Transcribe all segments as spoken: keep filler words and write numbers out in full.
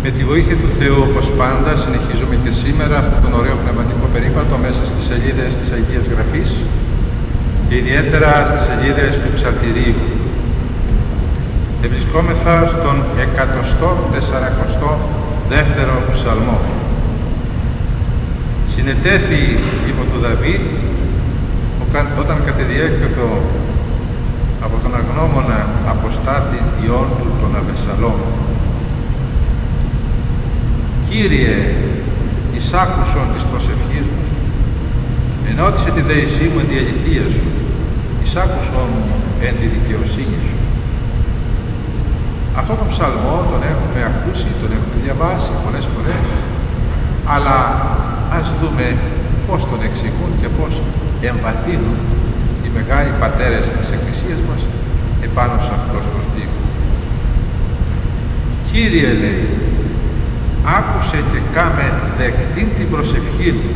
Με τη βοήθεια του Θεού, όπως πάντα, συνεχίζουμε και σήμερα αυτόν τον ωραίο πνευματικό περίπατο μέσα στις σελίδες της Αγίας Γραφής και ιδιαίτερα στις σελίδες του Ψαλτηρίου. Ευρισκόμεθα στον εκατοστό τεσσαρακοστό δεύτερο ψαλμό. Συνετέθη υπό του Δαβίδ όταν κατεδιέκετο από τον αγνώμονα αποστάτη ιών του τον Αβεσσαλόμ. Κύριε, εισάκουσον της προσευχής μου, ενώτισε τη δεησή μου εν τη αληθεία σου, εισάκουσον μου εν τη δικαιοσύνη σου. Αυτό τον ψαλμό τον έχουμε ακούσει, τον έχουμε διαβάσει πολλές φορές, αλλά ας δούμε πώς τον εξηγούν και πώς εμβαθύνουν οι μεγάλοι πατέρες της Εκκλησίας μας επάνω σε αυτός τον στίχο. Κύριε, λέει, άκουσε και κάμε δεκτήν την προσευχή μου.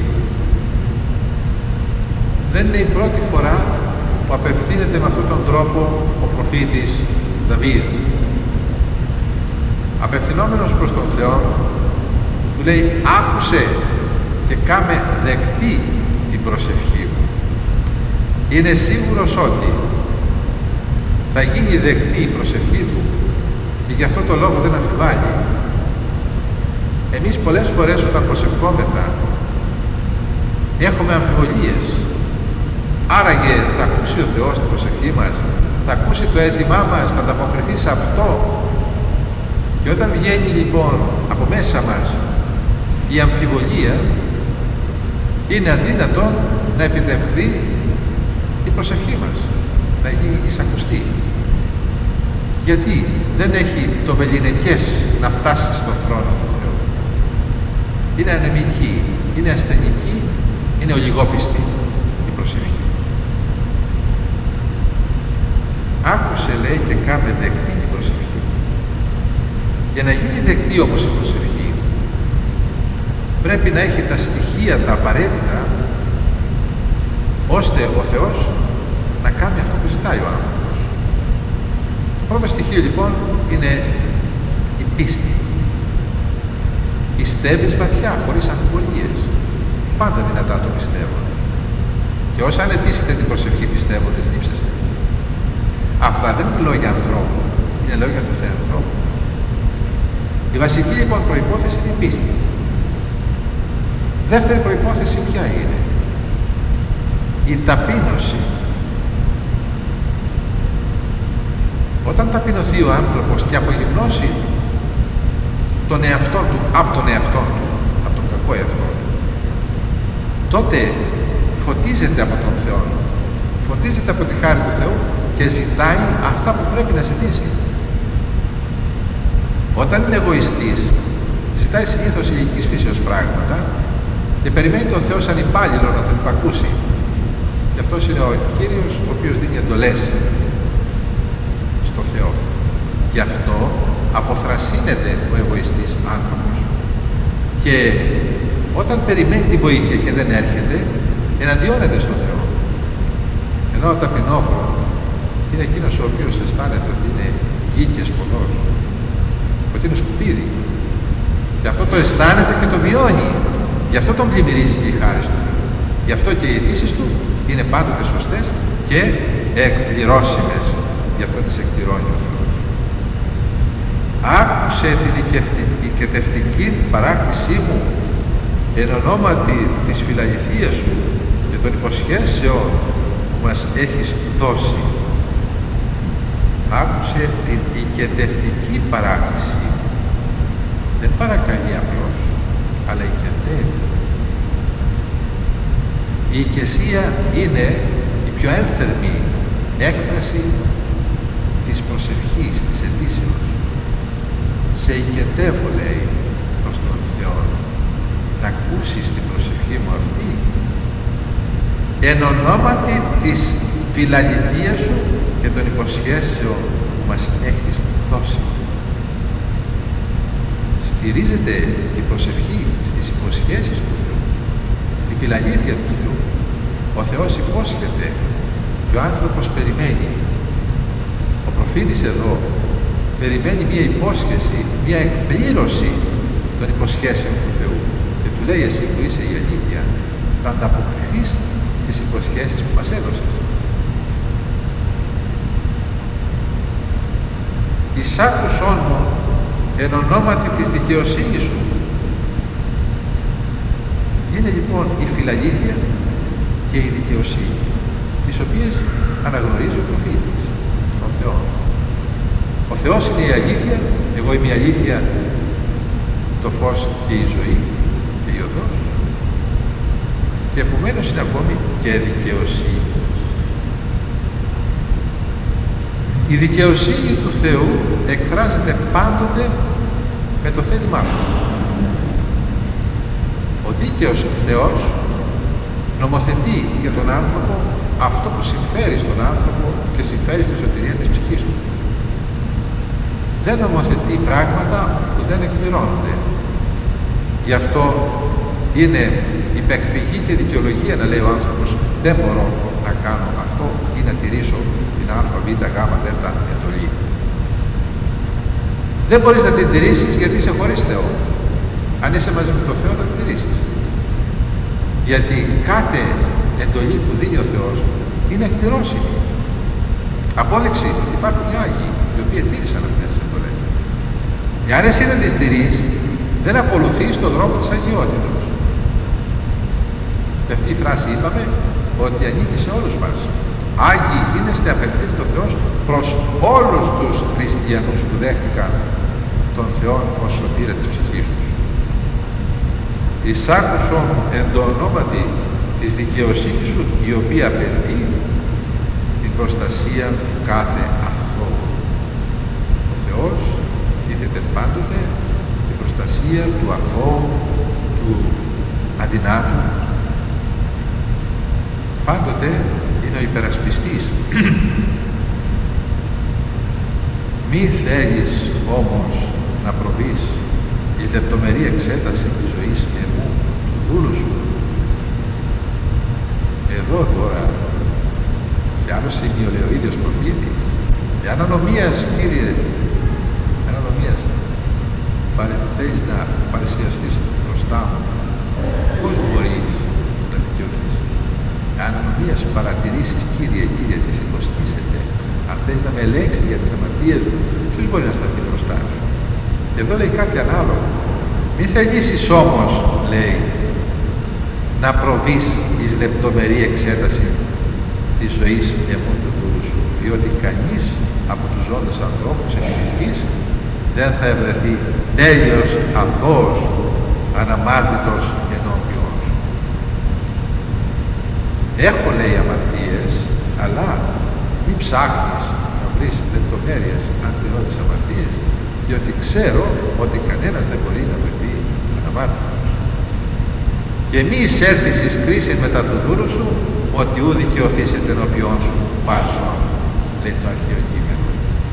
Δεν είναι η πρώτη φορά που απευθύνεται με αυτόν τον τρόπο ο προφήτης Δαβίδ. Απευθυνόμενος προς τον Θεό, του λέει άκουσε και κάμε δεκτή την προσευχή μου. Είναι σίγουρος ότι θα γίνει δεκτή η προσευχή του και γι' αυτό το λόγο δεν αμφιβάλλει. Εμείς πολλές φορές όταν προσευχόμεθα έχουμε αμφιβολίες. Άραγε θα ακούσει ο Θεός την προσευχή μας, θα ακούσει το αίτημά μας, θα ανταποκριθεί σε αυτό. Και όταν βγαίνει λοιπόν από μέσα μας η αμφιβολία, είναι αδύνατο να επιτευχθεί η προσευχή μας, να γίνει εισακουστή. Γιατί δεν έχει το βεληνικές να φτάσει στο θρόνο του Θεού. Είναι ανεμική, είναι ασθενική, είναι ολιγόπιστη η προσευχή. Άκουσε, λέει, και κάμε δεκτή την προσευχή. Για να γίνει δεκτή όμως η προσευχή, πρέπει να έχει τα στοιχεία, τα απαραίτητα, ώστε ο Θεός να κάνει αυτό που ζητάει ο άνθρωπος. Το πρώτο στοιχείο λοιπόν είναι η πίστη. Πιστεύεις βαθιά, χωρίς αμφιβολίες. Πάντα δυνατά το πιστεύω. Και όσα ανετήσετε την προσευχή πιστεύοντες λείψεστε. Αυτά δεν είναι λόγια ανθρώπου, είναι λόγια του Θεανθρώπου. Η βασική λοιπόν προϋπόθεση είναι η πίστη. Δεύτερη προϋπόθεση ποια είναι? Η ταπείνωση. Όταν ταπεινωθεί ο άνθρωπος και απογυμνώσει τον εαυτό του από τον εαυτό του, από τον κακό εαυτό του, τότε φωτίζεται από τον Θεό, φωτίζεται από τη χάρη του Θεού και ζητάει αυτά που πρέπει να ζητήσει. Όταν είναι εγωιστής, ζητάει συνήθως ηλικής φύσεως πράγματα και περιμένει τον Θεό σαν υπάλληλο να τον υπακούσει. Και αυτός είναι ο Κύριος ο οποίος δίνει εντολές στο Θεό. Γι' αυτό αποθρασύνεται ο εγωιστής άνθρωπος και όταν περιμένει τη βοήθεια και δεν έρχεται, εναντιώνεται στο Θεό. Ενώ ο ταπεινόφρον είναι εκείνος ο οποίος αισθάνεται ότι είναι γη και σπονός, ότι είναι σκουπίδι, και αυτό το αισθάνεται και το βιώνει. Γι' αυτό τον πλημμυρίζει και η χάρη του Θεού. Γι' αυτό και οι αιτήσεις του είναι πάντοτε σωστές και εκπληρώσιμες. Γι' αυτό τις εκπληρώνει ο Θεός. Άκουσε την οικετευτική παράκλησή μου εν ονόματι της φιλαληθείας σου και των υποσχέσεων που μας έχεις δώσει. Άκουσε την οικετευτική παράκληση. Δεν παρακαλεί απλώς, αλλά οικετεύει. Η οικεσία είναι η πιο ένθερμη έκφραση της προσευχής, της αιτήσεως. Σε οικετεύω, λέει, προς τον Θεό, να ακούσεις την προσευχή μου αυτή εν ονόματι της φιλαληθείας σου και των υποσχέσεων που μας έχεις δώσει. Στηρίζεται η προσευχή στις υποσχέσεις του Θεού, στη φιλαλήθεια του Θεού. Ο Θεός υπόσχεται και ο άνθρωπος περιμένει. Ο προφήτης εδώ περιμένει μία υπόσχεση, μία εκπλήρωση των υποσχέσεων του Θεού. Και του λέει, εσύ που είσαι η αλήθεια, θα ανταποκριθείς στις υποσχέσεις που μας έδωσες. Εισάκουσόν μου εν ονόματι της δικαιοσύνης σου. Είναι λοιπόν η φιλαλήθεια και η δικαιοσύνη, τις οποίες αναγνωρίζει ο προφήτης στον Θεό. Ο Θεός είναι η αλήθεια, εγώ είμαι η αλήθεια, το φως και η ζωή και η οδός, και επομένως είναι ακόμη και δικαιοσύνη. Η δικαιοσύνη του Θεού εκφράζεται πάντοτε με το θέλημά του. Ο δίκαιος Θεός νομοθετεί για τον άνθρωπο αυτό που συμφέρει στον άνθρωπο και συμφέρει στη σωτηρία της ψυχής του. Δεν νομοθετεί πράγματα που δεν εκπληρώνονται. Γι' αυτό είναι υπεκφυγή και δικαιολογία να λέει ο άνθρωπος, δεν μπορώ να κάνω αυτό ή να τηρήσω την α, β, γ, δ εντολή. Δεν μπορείς να την τηρήσεις γιατί είσαι χωρίς Θεό. Αν είσαι μαζί με τον Θεό θα την τηρήσεις. Γιατί κάθε εντολή που δίνει ο Θεός είναι εκπληρώσιμη. Απόδειξη ότι υπάρχουν οι Άγιοι οι οποίοι τήρησαν αυτές τις εντολές. Εάν εσύ δεν τις τηρείς, δεν ακολουθείς τον δρόμο της αγιότητος. Και αυτή η φράση είπαμε ότι ανήκει σε όλους μας. Άγιοι γίνεστε, απευθύνει το Θεός προς όλους τους χριστιανούς που δέχτηκαν τον Θεό ως σωτήρα της ψυχής τους. Εισάκουσον εν το ονόματι της δικαιοσύνης σου, η οποία απαιτεί την προστασία του κάθε αθώου. Ο Θεός τίθεται πάντοτε στην προστασία του αθώου, του αδυνάτου. Πάντοτε είναι ο υπερασπιστής. Μη θέλεις όμως να προβείς εις λεπτομερή εξέταση της ζωής εμού, του δούλου σου. Εδώ τώρα, σε άλλο σημείο λέει ο ίδιος προφήτης, εάν ανομίας, Κύριε, εάν ανομίας θέλεις να παρουσιαστείς μπροστά μου, πώς μπορείς να δικαιωθείς? Αν ανομίας παρατηρήσεις, Κύριε, Κύριε, τι σε κοστίσετε, αν θέλεις να με ελέγξεις για τις αμαρτίες μου, ποιος μπορεί να σταθεί μπροστά σου? Και εδώ λέει κάτι ανάλογο. Μη θελήσεις όμως, λέει, να προβείς εις λεπτομερή εξέταση της ζωής εμού του δούλου σου, διότι κανείς από τους ζώντες ανθρώπους επί της γης δεν θα ευρεθεί τέλειος αθώος, αναμάρτητος ενώπιον σου. Έχω, λέει, αμαρτίες, αλλά μην ψάχνεις να βρεις λεπτομέρειες αν τηρώ τις αμαρτίες, διότι ξέρω ότι κανένας δεν μπορεί να βρεθεί αναμάρτητος. Και μη εισέλθεις εις κρίσης μετά του δούλου σου, ότι ου δικαιωθήσετε ενώπιον σου πάσο, λέει το αρχαίο κείμενο.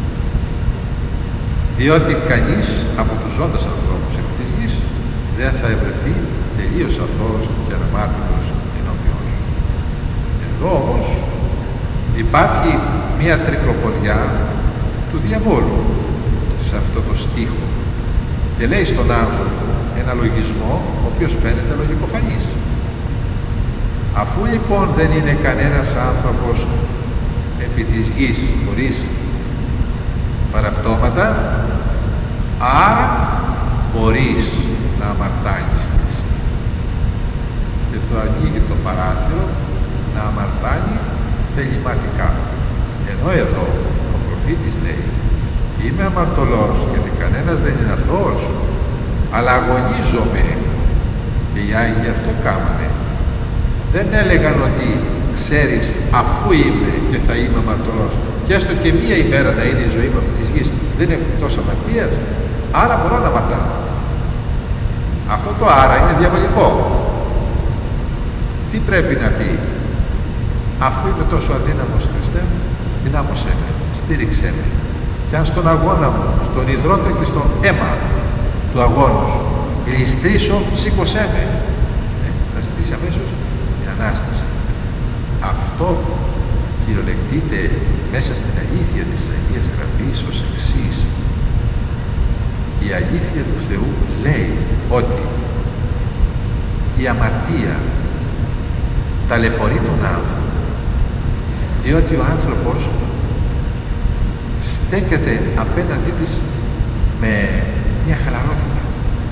Διότι κανείς από τους ζώντες ανθρώπους επί της γης δεν θα ευρεθεί τελείως αθώος και αναμάρτητος ενώπιον σου. Εδώ όμως υπάρχει μία τρικλοποδιά του διαβόλου σε αυτό το στίχο και λέει στον άνθρωπο ένα λογισμό ο οποίος φαίνεται λογικοφανής. Αφού λοιπόν δεν είναι κανένας άνθρωπος επί της γης χωρίς παραπτώματα, άρα μπορείς να αμαρτάνεις εσύ. Και το ανοίγει το παράθυρο να αμαρτάνει θεληματικά. Ενώ εδώ ο προφήτης λέει, είμαι αμαρτωλός γιατί κανένας δεν είναι αθώος, αλλά αγωνίζομαι, και οι Άγιοι αυτό κάμανε. Δεν έλεγαν ότι ξέρεις, αφού είμαι και θα είμαι αμαρτωλός και έστω και μία ημέρα να είναι η ζωή μου από της γης, δεν είναι εκτός αμαρτίας, άρα μπορώ να αμαρτάνω. Αυτό το άρα είναι διαβολικό. Τι πρέπει να πει? Αφού είμαι τόσο αδύναμος, Χριστέ, δυνάμωσέ με, στήριξέ με, και αν στον αγώνα μου, στον υδρότα και στον αίμα του αγώνα σου γλιστρήσω, σήκωσέ με. Ε, θα ζητήσει αμέσως την Ανάσταση. Αυτό κυριολεκτείται μέσα στην αλήθεια της Αγίας Γραφής ως εξής. Η η αλήθεια του Θεού λέει ότι η αμαρτία ταλαιπωρεί τον άνθρωπο, διότι ο άνθρωπος στέκεται απέναντί της με μια χαλαρότητα.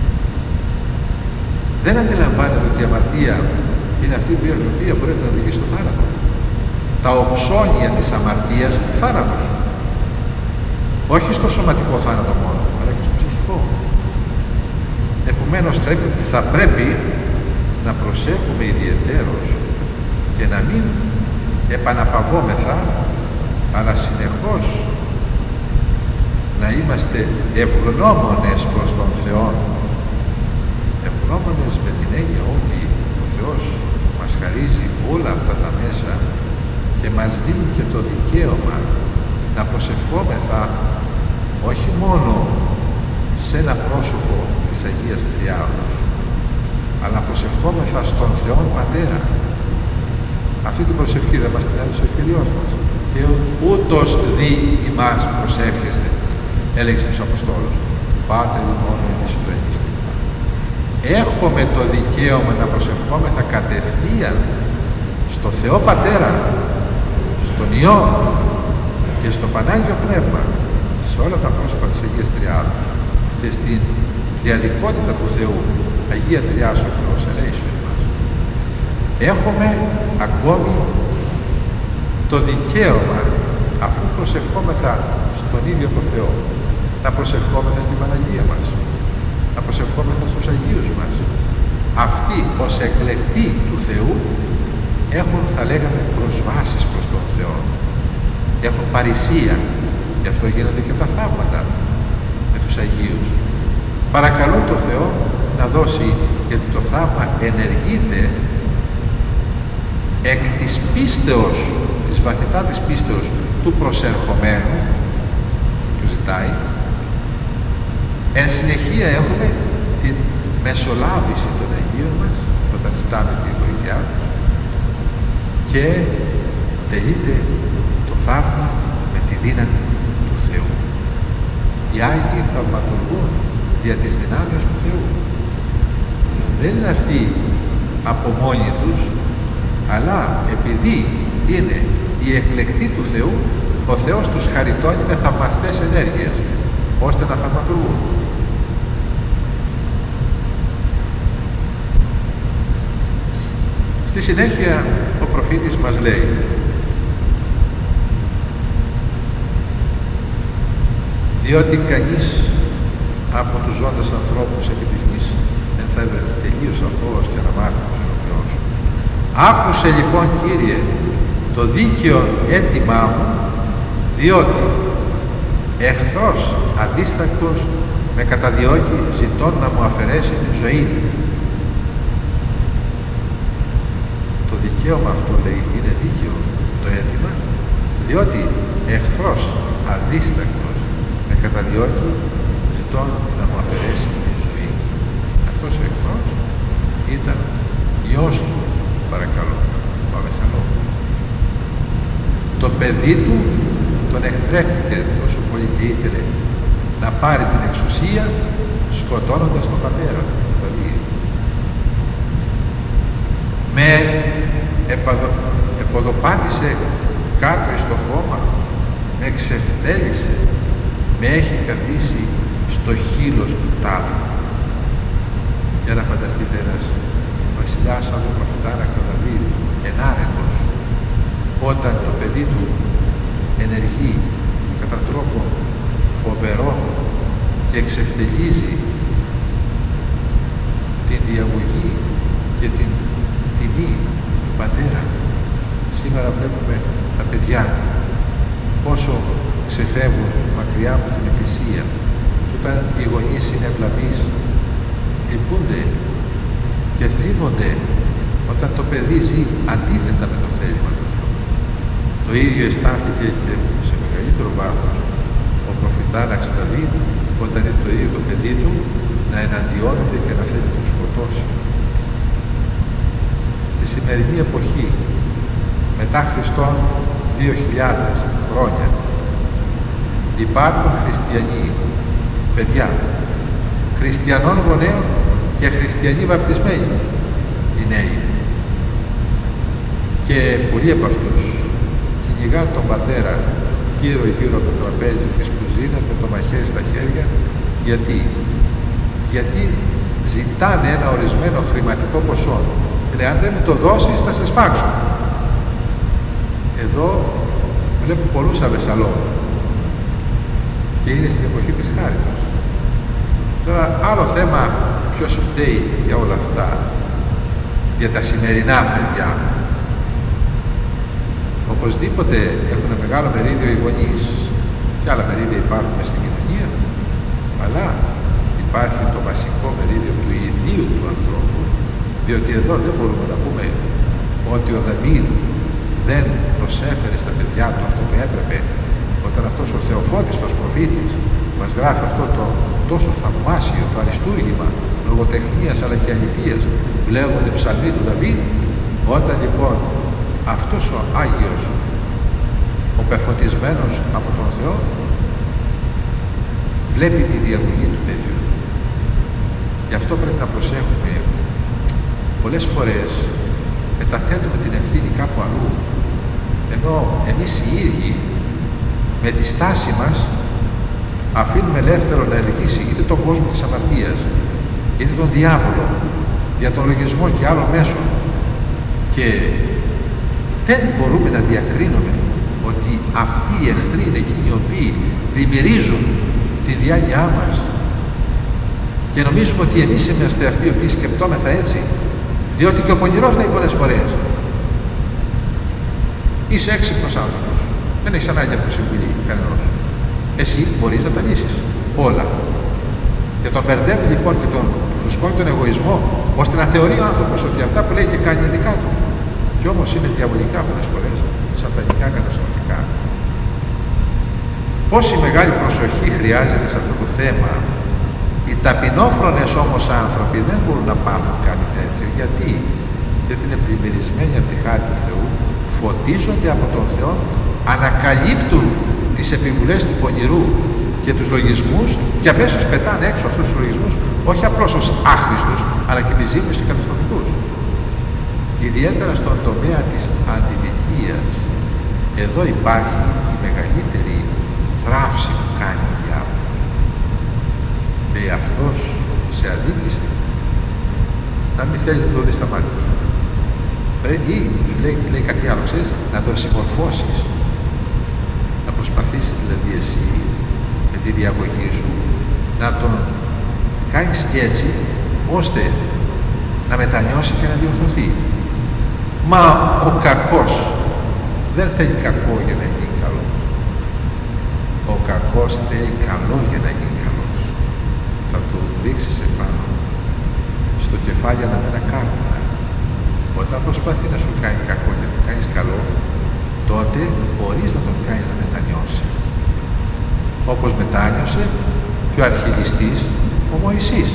Δεν αντιλαμβάνεται ότι η αμαρτία είναι αυτή η οποία μπορεί να οδηγήσει στο θάνατο. Τα οψώνια της αμαρτίας θάνατος. Όχι στο σωματικό θάνατο μόνο, αλλά και στο ψυχικό. Επομένως θα πρέπει να προσέχουμε ιδιαιτέρως και να μην επαναπαυόμεθα, αλλά συνεχώς να είμαστε ευγνώμονες προς τον Θεό. Ευγνώμονες με την έννοια ότι ο Θεός μας χαρίζει όλα αυτά τα μέσα και μας δίνει και το δικαίωμα να προσευχόμεθα όχι μόνο σε ένα πρόσωπο της Αγίας Τριάδος, αλλά προσευχόμεθα στον Θεό Πατέρα. Αυτή την προσευχή δεν μας την έδωσε ο Κυριός μας. Και ούτως δι ημάς προσεύχεστε, έλεγε στους Αποστόλους, Πάτερ ημών εν εις ουρανής. Έχουμε το δικαίωμα να προσευχόμεθα κατευθείαν στο Θεό Πατέρα, στον Υιό και στο Πανάγιο Πνεύμα, σε όλα τα πρόσωπα της Αγίας Τριάδος και στην τριαδικότητα του Θεού. Αγία Τριάς ο Θεός, ελέησον εμάς. Έχουμε ακόμη το δικαίωμα, αφού προσευχόμεθα στον ίδιο τον Θεό, να προσευχόμεθα στην Παναγία μας, να προσευχόμεθα στους Αγίους μας. Αυτοί ως εκλεκτοί του Θεού έχουν, θα λέγαμε, προσβάσεις προς τον Θεό. Έχουν παρησία. Γι' αυτό γίνονται και τα θαύματα με τους Αγίους. Παρακαλούν τον Θεό να δώσει, γιατί το θαύμα ενεργείται εκ της πίστεως, της βαθυτά της πίστεως του προσερχομένου που ζητάει. Εν συνεχεία έχουμε την μεσολάβηση των Αγίων μας όταν ζητάμε τη βοήθειά τους και τελείται το θαύμα με τη δύναμη του Θεού. Οι Άγιοι θαυματουργούν δια της δυνάμεως του Θεού. Δεν είναι αυτοί από μόνοι τους, αλλά επειδή είναι οι εκλεκτοί του Θεού, ο Θεός τους χαριτώνει με θαυμαστές ενέργειες, ώστε να θαυματουργούν. Στη συνέχεια ο προφήτης μας λέει: διότι κανείς από τους ζώντες ανθρώπους επί της γης δεν θα έβρεθε τελείως αθώος και αναμάρτητος ενώπιόν σου. Άκουσε λοιπόν, Κύριε, το δίκαιο αίτημά μου, διότι εχθρός αντίστακτος με καταδιώκει ζητών να μου αφαιρέσει την ζωή. Το δικαίωμα αυτό, λέει, είναι δίκαιο το αίτημα, διότι εχθρός αντίστακτος με καταδιώκει ζητών να μου αφαιρέσει την ζωή. Αυτός ο εχθρός ήταν Υιός του, παρακαλώ, ο Αβεσσαλόμ. Το παιδί του τον εχθρεύτηκε τόσο πολύ και ήθελε να πάρει την εξουσία, σκοτώνοντας τον πατέρα του, τον Δαβίδ. Με επαδο, εποδοπάτησε κάτω στο χώμα, με εξευτέλισε, με έχει καθίσει στο χείλος του τάφου. Για να φανταστείτε ένας βασιλιάς σαν τον προφητάρχα Δαβίδ, ενάρετος, όταν το παιδί του ενεργεί κατά τρόπο φοβερό και εξευτελίζει την διαγωγή και την τιμή του πατέρα. Σήμερα βλέπουμε τα παιδιά πόσο ξεφεύγουν μακριά από την Εκκλησία. Όταν οι γονείς είναι ευλαβείς, λυπούνται και θλίβονται όταν το παιδί ζει αντίθετα με το θέλημα του Θεού. Το ίδιο αισθάνθηκε και σε μεγαλύτερο βάθος ο προφητάραξ Δαβίδ, όταν είναι το ίδιο το παιδί του να εναντιώνεται και να θέλει να τον σκοτώσει. Στη σημερινή εποχή, μετά Χριστόν δύο χιλιάδες χρόνια, υπάρχουν χριστιανοί, παιδιά, χριστιανών γονέων και χριστιανοί βαπτισμένοι οι νέοι. Και πολλοί από αυτούς κυνηγάνε τον πατέρα γύρω γύρω από το τραπέζι της κουζίνας με το μαχαίρι στα χέρια. Γιατί? Γιατί ζητάνε ένα ορισμένο χρηματικό ποσό. Λέει, αν δεν με το δώσεις θα σε σφάξω. Εδώ βλέπω πολλούς αβεσσαλό και είναι στην εποχή της χάριτος. Τώρα άλλο θέμα ποιος φταίει για όλα αυτά, για τα σημερινά παιδιά. Οπωσδήποτε έχουν μεγάλο μερίδιο οι γονείς και άλλα μερίδια υπάρχουν μες στην κοινωνία, αλλά υπάρχει το βασικό μερίδιο του ιδίου του ανθρώπου, διότι εδώ δεν μπορούμε να πούμε ότι ο Δαβίδ δεν προσέφερε στα παιδιά του αυτό που έπρεπε, όταν αυτός ο Θεοφώτιστος προφήτης μας γράφει αυτό το τόσο θαυμάσιο, το αριστούργημα λογοτεχνίας αλλά και αληθείας που λέγονται ψαλμοί του Δαβίδ. Όταν λοιπόν αυτός ο Άγιος, ο πεφωτισμένος από τον Θεό, βλέπει τη διαγωγή του παιδιού. Γι' αυτό πρέπει να προσέχουμε. Πολλές φορές μεταθέτουμε την ευθύνη κάπου αλλού, ενώ εμείς οι ίδιοι με τη στάση μας αφήνουμε ελεύθερο να ελεγχήσει είτε τον κόσμο της αμαρτίας, είτε τον διάβολο, για τον λογισμό και άλλων μέσων, και δεν μπορούμε να διακρίνουμε ότι αυτοί οι εχθροί είναι εκείνοι οι οποίοι πλημμυρίζουν τη διάνοιά μας και νομίζουμε ότι εμείς είμαστε αυτοί οι οποίοι σκεπτόμεθα έτσι, διότι και ο πονηρός λέει πολλές φορές, είσαι έξυπνος άνθρωπος, δεν έχεις ανάγκη από συμβουλή κανένας, εσύ μπορείς να τα λύσεις όλα. Και τον μπερδεύει λοιπόν και τον φουσκώνει τον εγωισμό, ώστε να θεωρεί ο άνθρωπος ότι αυτά που λέει και κάνει είναι δικά του, και όμως είναι διαβολικά πολλές φορές, σατανικά, καταστροφικά. Πόση μεγάλη προσοχή χρειάζεται σε αυτό το θέμα. Οι ταπεινόφρονες όμως άνθρωποι δεν μπορούν να πάθουν κάτι τέτοιο. Γιατί? Γιατί είναι πλημμυρισμένοι από τη χάρη του Θεού, φωτίζονται από τον Θεό, ανακαλύπτουν τις επιβουλές του πονηρού και τους λογισμούς και αμέσως πετάνε έξω αυτούς τους λογισμούς, όχι απλώς ως άχρηστους, αλλά και επιζήμιους και καταστροφικούς. Ιδιαίτερα στον τομέα της αντιδικίας, εδώ υπάρχει η μεγαλύτερη θράψη που κάνει ο διάβολος. Λέει αυτός σε αδίκησε, να μην θέλεις να το δεις στα μάτια σου. Πρέπει, σου λέει, λέει κάτι άλλο, ξέρεις, να τον συμμορφώσεις, να προσπαθήσεις δηλαδή εσύ με τη διαγωγή σου να τον κάνεις έτσι ώστε να μετανιώσει και να διορθωθεί. Μα ο κακός δεν θέλει κακό για να γίνει καλός. Ο κακός θέλει καλό για να γίνει καλός. Θα του ρίξεις επάνω στο κεφάλι αναμένα κάρβουνα. Όταν προσπαθεί να σου κάνει κακό και να του κάνεις καλό, τότε μπορείς να τον κάνεις να μετανιώσει. Όπως μετάνιωσε και ο αρχιλιστής ο Μωυσής.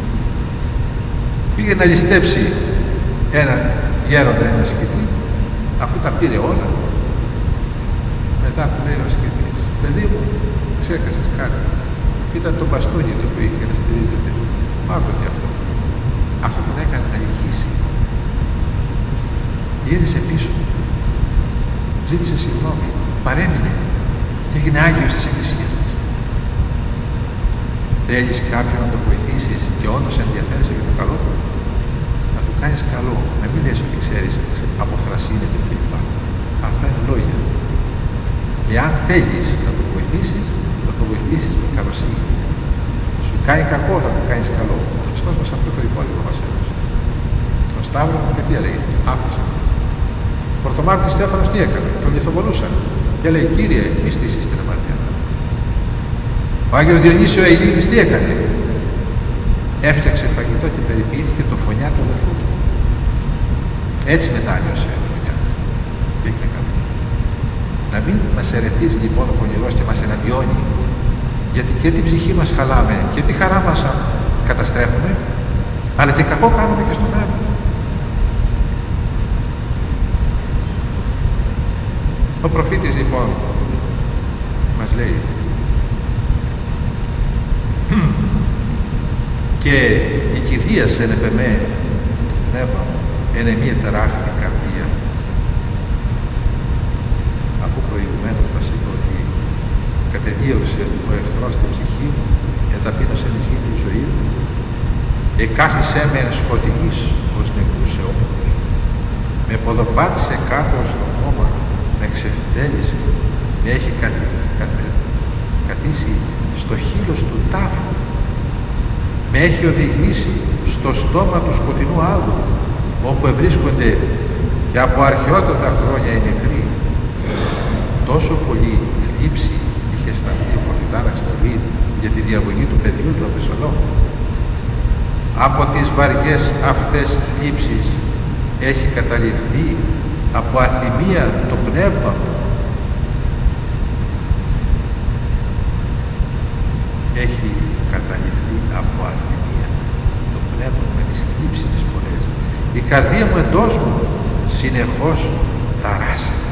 Πήγε να ληστέψει έναν γέροντα, ένα ασκητή, αφού τα πήρε όλα. Μετά του λέει ο ασκητής, παιδί μου, ξέχασες κάτι. Ήταν το μπαστούνι το οποίο είχε να στηρίζεται. Πάρ' το και αυτό. Αυτό τον έκανε να λυγίσει. Γύρισε πίσω. Ζήτησε συγγνώμη. Παρέμεινε και έγινε Άγιος της Εκκλησίας μας. Θέλεις κάποιον να το βοηθήσεις και όντως ενδιαφέρεσαι για το καλό του, να του κάνεις καλό. Να μην λες ότι ξέρεις, αποθρασύνεται κλπ. Αυτά είναι λόγια. Εάν θέλεις να το βοηθήσεις, να το βοηθήσεις με καλοσύνη. Σου κάνει κακό, θα του κάνεις καλό. Ο Χριστός μας αυτό το υπόδειγμα μας έδωσε. Τον Σταύρο και τι έλεγε, άφησε αυτός. Ο Πρωτομάρτης Στέφανος τι έκανε, τον λιθοβολούσαν. Και λέει, Κύριε, μη στήσεις την αμαρτία του. Ο Άγιος Διονύσιο Αιγύπτης τι έκανε, έφτιαξε φαγητό και περιποιήθηκε το φωνιά του αδελφού του. Έτσι μετάνιωσε ο φωνιάς και έγινε καλό. Να μην μας ερεθίζει λοιπόν ο πονηρός και μας εναντιώνει, γιατί και την ψυχή μας χαλάμε και τη χαρά μας καταστρέφουμε, αλλά και κακό κάνουμε και στον άλλο. Ο προφήτης λοιπόν μας λέει και η κηδείας εν επεμέ το πνεύμα μου, εν εμή ετεράχθη καρδία. Αφού προηγουμένως μας είπε ότι κατεδίωξε ο εχθρός την ψυχή μου, εταπείνωσε ενισχύ τη ζωή μου, εκάθισέ με εν σκοτεινής ως νεκρούς αιώνους, με ποδοπάτησε κάτω στο χώμα, με ξεφτέλησε, με έχει καθι, καθι, καθίσει στο χείλος του τάφου, με έχει οδηγήσει στο στόμα του σκοτεινού άδου, όπου ευρίσκονται και από αρχαιότατα χρόνια οι νεκροί. Τόσο πολύ θλίψη είχε αισθανθεί ο προφητάρας Δαβίδ για τη διαγωγή του παιδιού του Αβεσσαλόμ. Από τις βαριές αυτές θλίψεις έχει καταληφθεί από αθυμία το πνεύμα μου. Έχει καταληφθεί από αθυμία το πνεύμα μου με τις θλίψεις τις πολλές. Η καρδία μου εντός μου συνεχώς ταράσσεται.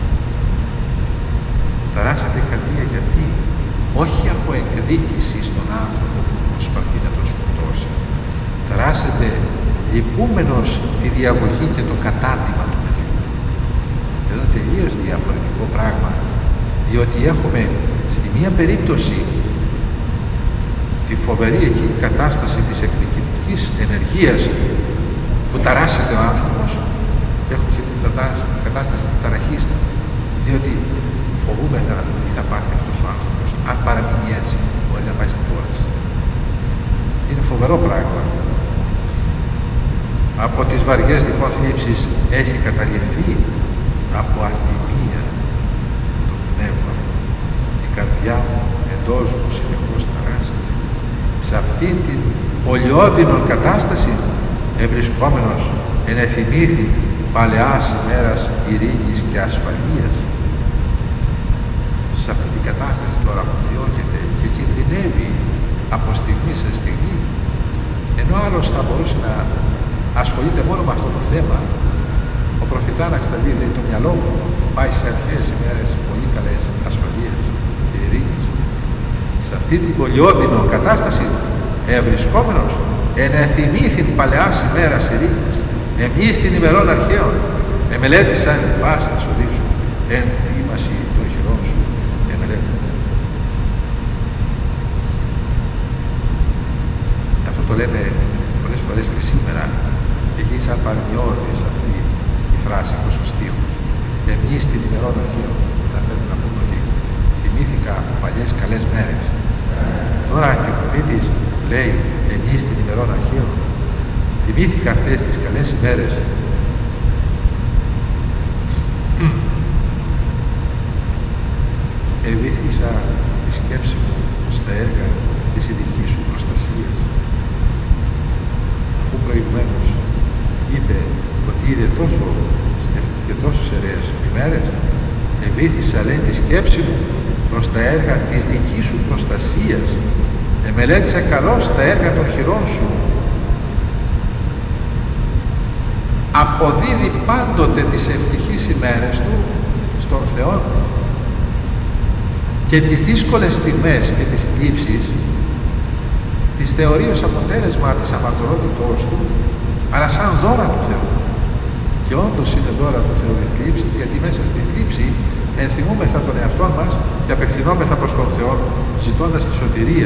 Ταράσσεται η καρδία γιατί? Όχι από εκδίκηση στον άνθρωπο που προσπαθεί να τον σκοτώσει. Ταράσσεται λυπούμενος τη διαγωγή και το κατάτημα του παιδιού. Εδώ τελείως διαφορετικό πράγμα, διότι έχουμε στη μία περίπτωση τη φοβερή εκεί κατάσταση της εκδικητικής ενεργείας που ταράσσεται ο άνθρωπος, και έχουμε και την κατάσταση της ταραχής, διότι φοβούμεθα τι θα πάθει αυτός ο άνθρωπος. Αν παραμείνει έτσι, μπορεί να πάει στην κόραση. Είναι φοβερό πράγμα. Από τις βαριές λοιπόν θλίψεις έχει καταληφθεί από αθυμία το πνεύμα μου. Η καρδιά μου εντός μου συνεχώς ταράσσεται. Σε αυτήν την πολιώδυνον κατάσταση ευρισκόμενος ενεθυμήθη παλαιάς ημέρας ειρήνης και ασφαλείας. Σε αυτή την κατάσταση τώρα που διώκεται και κινδυνεύει από στιγμή σε στιγμή, ενώ άλλος θα μπορούσε να ασχολείται μόνο με αυτό το θέμα, ο προφητάναξ θα λέει, το μυαλό μου πάει σε αρχαίες ημέρες πολύ καλές ασφαλείας και ειρήνης. Σε αυτή την πολιώδυνο κατάσταση ευρισκόμενος ενεθυμήθην παλαιάς ημέρας ειρήνης, εμείς την ημερών αρχαίων εμελέτησαν πάση της οδής σου, εν ποίημαση των χειρών σου εμελέτω. Αυτό το λέμε πολλές φορές και σήμερα, έχει σαν παρμιώδης αυτή η φράση προς τους στίχους. Εμείς την ημερών αρχαίων, όταν θέλουμε να πούμε ότι θυμήθηκα παλιές καλές μέρες. Τώρα και ο προφήτης λέει εμείς την ημερών αρχαίων, θυμήθηκα αυτές τις καλές ημέρες. Ευήθησα τη σκέψη μου στα έργα της ειδικής σου προστασίας. Αφού προηγουμένως είπε ότι είδε τόσο σκέφτηκε τόσο σεραίες ημέρες, ευήθησα λέει τη σκέψη μου προς τα έργα της δικής σου προστασίας. Εμελέτησα καλώς τα έργα των χειρών σου. Αποδίδει πάντοτε τις ευτυχείς ημέρες του στον Θεό και τις δύσκολες στιγμές και τις θλίψεις τις θεωρεί ως αποτέλεσμα της αμαρτωλότητός του, αλλά σαν δώρα του Θεού. Και όντως είναι δώρα του Θεού οι θλίψεις, γιατί μέσα στη θλίψη ενθυμούμεθα τον εαυτό μας και απευθυνόμεθα προς τον Θεό ζητώντας τη σωτηρία.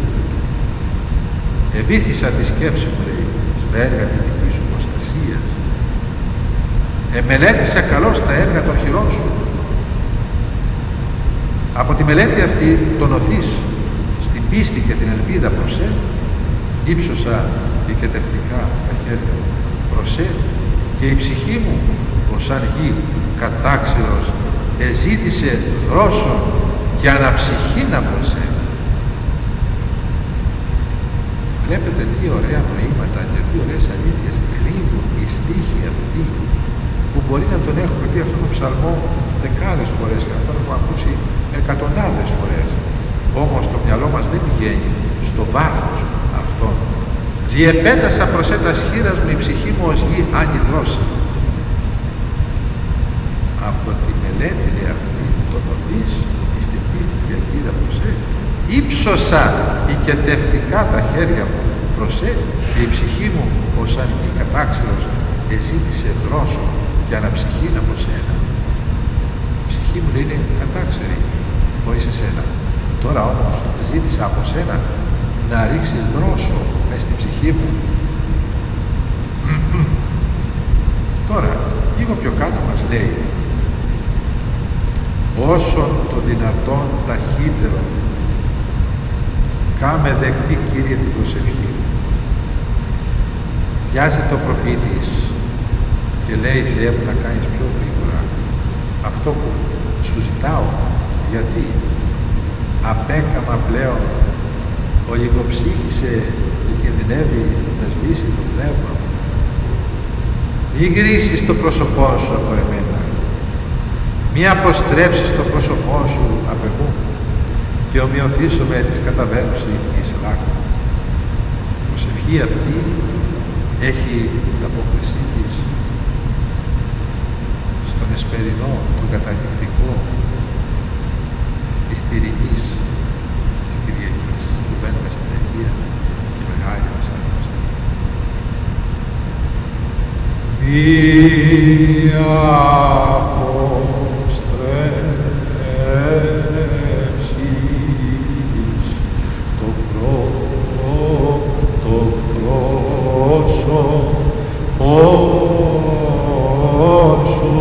Ευήθησα τη σκέψη μου, λέει, στα έργα της δικής σου προστασίας. Εμελέτησα καλώς τα έργα των χειρών σου. Από τη μελέτη αυτή τον οθείς στην πίστη και την ελπίδα προς σε, ύψωσα οικετευτικά τα χέρια μου προς σε, και η ψυχή μου ως αν γη κατάξυρος εζήτησε δρόσο και αναψυχήν από εσένα. Βλέπετε τι ωραία νοήματα και τι ωραίες αλήθειες κρύβουν οι στίχοι αυτοί, που μπορεί να τον έχουμε πει αυτόν τον ψαλμό δεκάδες φορές και αυτόν έχουμε ακούσει εκατοντάδες φορές. Όμως το μυαλό μας δεν πηγαίνει στο βάθος αυτών. Διεπέτασα προς έτας χείρας μου η ψυχή μου ως γη ανυδρώση. Από τη μελέτη λέει αυτή τον οθείς στην πίστη και ελπίδα που σε, ύψωσα οικετευτικά τα χέρια μου προσέ, και η ψυχή μου ως αν γη κατάξερος εζήτησε δρόσο και αναψυχήν από σένα. Η ψυχή μου λέει είναι κατάξερη χωρίς εσένα. Τώρα όμως ζήτησα από σένα να ρίξεις δρόσο μες στην ψυχή μου. Τώρα, λίγο πιο κάτω μας λέει, όσον το δυνατόν ταχύτερο κάμε δεκτή, Κύριε, την προσευχή. Βιάζεται ο προφήτης και λέει, Θεέ μου, να κάνεις πιο γρήγορα αυτό που σου ζητάω, γιατί απέκαμα πλέον, ολιγοψύχησε και κινδυνεύει να σβήσει το πνεύμα. Μη γυρίσεις το πρόσωπό σου από εμένα, μη αποστρέψεις το πρόσωπό σου από εμού και ομοιωθήσω με τις καταβαίνουση της λάκου. Η προσευχή αυτή έχει την απόκρισή της στον εσπερινό, τον καταληκτικό της τυρινής της Κυριακής που μπαίνουμε στην Αγία και Μεγάλη Θεσσαλονίκη. Μη αποστρέψεις το πρόσωπο σου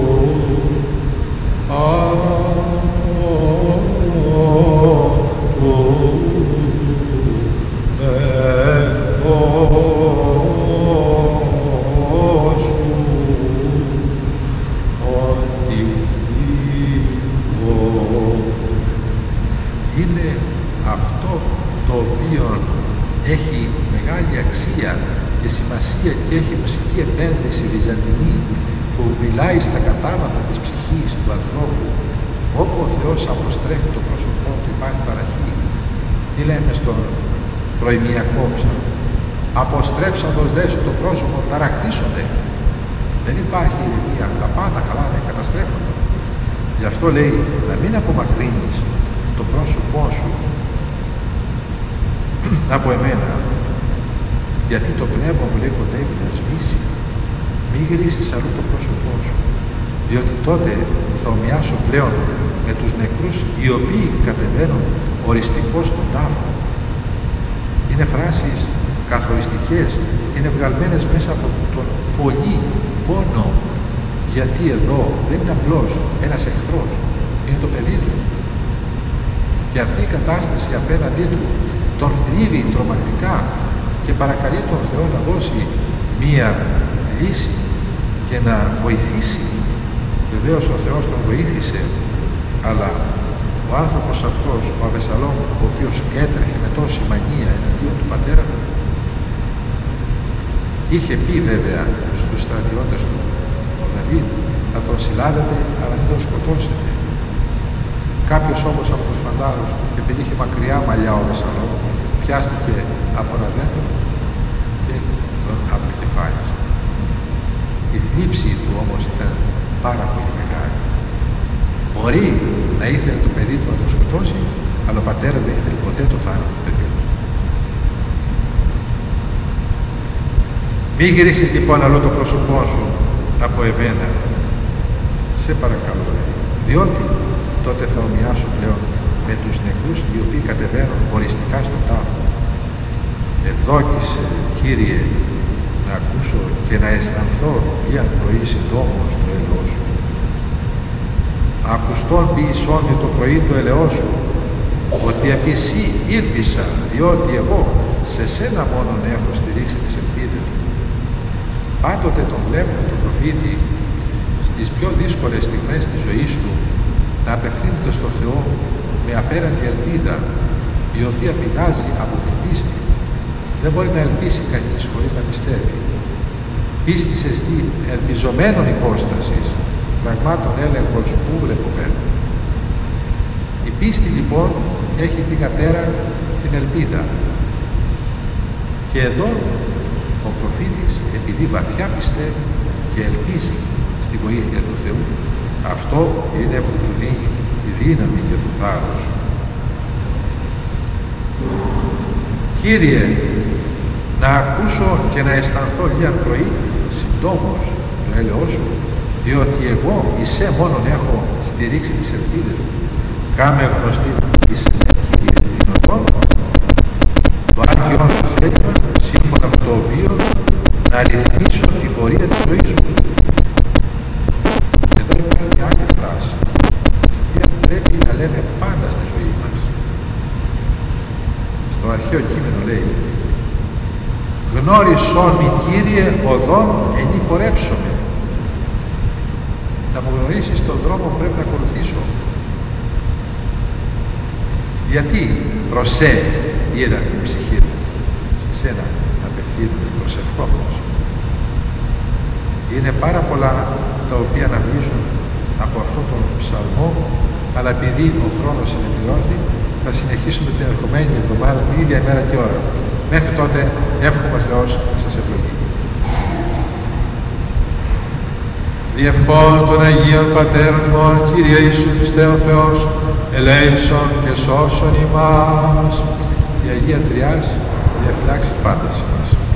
είναι αυτό το οποίο έχει μεγάλη αξία και σημασία και έχει μουσική επένδυση βυζαντινή που μιλάει στα κατάβαθα της ψυχής του ανθρώπου. Όπου ο Θεός αποστρέφει το πρόσωπό του υπάρχει ταραχή. Τι λέμε στον προημιακό ψαλμό, αποστρέψαντος δε σου το πρόσωπο ταραχθήσονται. Δεν υπάρχει ηρεμία, τα πάντα χαλάνε, καταστρέφονται. Γι' αυτό λέει να μην απομακρύνεις το πρόσωπό σου από εμένα, γιατί το πνεύμα μου λέει κοντεύει να σβήσει. Μη γυρίσεις αλλού το πρόσωπό σου, διότι τότε θα ομοιάσω πλέον με τους νεκρούς οι οποίοι κατεβαίνουν οριστικώς στον τάφο. Είναι φράσεις καθοριστικές και είναι βγαλμένες μέσα από τον πολύ πόνο, γιατί εδώ δεν είναι απλώς ένας εχθρός, είναι το παιδί του. Και αυτή η κατάσταση απέναντί του τον θλίβει τρομακτικά και παρακαλεί τον Θεό να δώσει μία λύση και να βοηθήσει. Βεβαίως ο Θεός τον βοήθησε, αλλά ο άνθρωπος αυτός, ο Αβεσσαλόμ, ο οποίος έτρεχε με τόση μανία εναντίον του πατέρα του, είχε πει βέβαια στους στρατιώτες του, ο Δαβίδ, να τον συλλάβετε αλλά μην τον σκοτώσετε. Κάποιος όμως από τους φαντάρους, επειδή είχε μακριά μαλλιά ο Αβεσσαλόμ, πιάστηκε από ένα δέντρο και τον αποκεφάλισε. Η θλίψη του όμως ήταν πάρα πολύ μεγάλη. Μπορεί να ήθελε το παιδί του να το σκοτώσει, αλλά ο πατέρας δεν ήθελε ποτέ το θάνατο του παιδιού. Μη γυρίσεις λοιπόν αλλού το πρόσωπό σου από εμένα, σε παρακαλώ, διότι τότε θα ομοιάσω πλέον με τους νεκρούς οι οποίοι κατεβαίνουν οριστικά στον τάφο. Ευδόκησε, Κύριε, να ακούσω και να αισθανθώ μία πρωί συντόμως το έλεος σου. Ακουστόν ποιησόν με το πρωί το έλεος σου, ότι επί σύ ήλπισα, διότι εγώ σε σένα μόνον έχω στηρίξει τις ελπίδες μου. Πάντοτε τον βλέπουμε τον προφήτη στις πιο δύσκολες στιγμές της ζωής του να απευθύνεται στο Θεό με απέραντη ελπίδα, η οποία πηγάζει από την πίστη. Δεν μπορεί να ελπίσει κανείς χωρίς να πιστεύει. Πίστης εστί ελπιζομένων υπόστασης, πραγμάτων έλεγχος που βλεπωμένων. Η πίστη λοιπόν έχει την κατέρα την ελπίδα. Και εδώ ο προφήτης, επειδή βαθιά πιστεύει και ελπίζει στη βοήθεια του Θεού, αυτό είναι που του δίνει τη δύναμη και του θάρρος. Κύριε, να ακούσω και να αισθανθώ λίγαν πρωί συντόμως το έλεος σου, διότι εγώ εισέ μόνον έχω στηρίξει τις ελπίδες μου. Κάμε γνωστή εις Κύριε την οδό, το Άγιον σου θέλημα, σύμφωνα με το οποίο να ρυθμίσω την πορεία της ζωής μου. Εδώ υπάρχει μια άλλη φράση, η οποία πρέπει να λέμε πάντα στη ζωή μας. Στο αρχαίο κείμενο λέει, γνώρισόν μη Κύριε οδόν ενή πορέψομαι. Να μου γνωρίσεις τον δρόμο που πρέπει να ακολουθήσω. Γιατί προσέ ήρα την ψυχή μου, σε σένα απευθύνουμε προσευχόμενος. Είναι πάρα πολλά τα οποία αναβλύσουν από αυτόν τον ψαλμό, αλλά επειδή ο χρόνος συνεπληρώθη, θα συνεχίσουμε την ερχομένη εβδομάδα την ίδια ημέρα και ώρα. Μέχρι τότε εύχομαι Θεός να σας ευλογεί. Διευχών των Αγίων Πατέρων ημών, Κύριε Ιησού Χριστέ ο Θεός, ελέησον και σώσον ημάς. Η Αγία Τριάς διαφυλάξει πάντα σε μας.